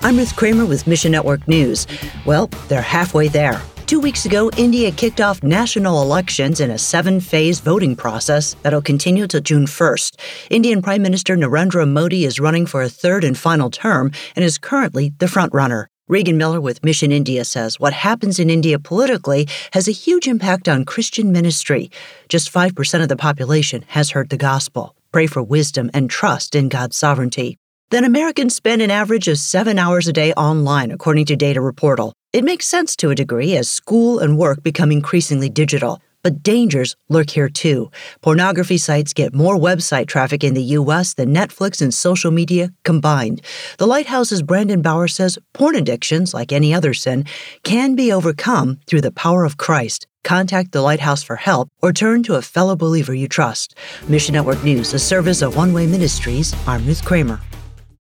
I'm Ruth Kramer with Mission Network News. Well, they're halfway there. 2 weeks ago, India kicked off national elections in a 7-phase voting process that'll continue till June 1st. Indian Prime Minister Narendra Modi is running for a third and final term and is currently the frontrunner. Regan Miller with Mission India says what happens in India politically has a huge impact on Christian ministry. Just 5% of the population has heard the gospel. Pray for wisdom and trust in God's sovereignty. Then Americans spend an average of 7 hours a day online, according to Data Reportal. It makes sense to a degree as school and work become increasingly digital. But dangers lurk here too. Pornography sites get more website traffic in the U.S. than Netflix and social media combined. The Lighthouse's Brandon Bauer says porn addictions, like any other sin, can be overcome through the power of Christ. Contact the Lighthouse for help or turn to a fellow believer you trust. Mission Network News, a service of One Way Ministries. I'm Ruth Kramer.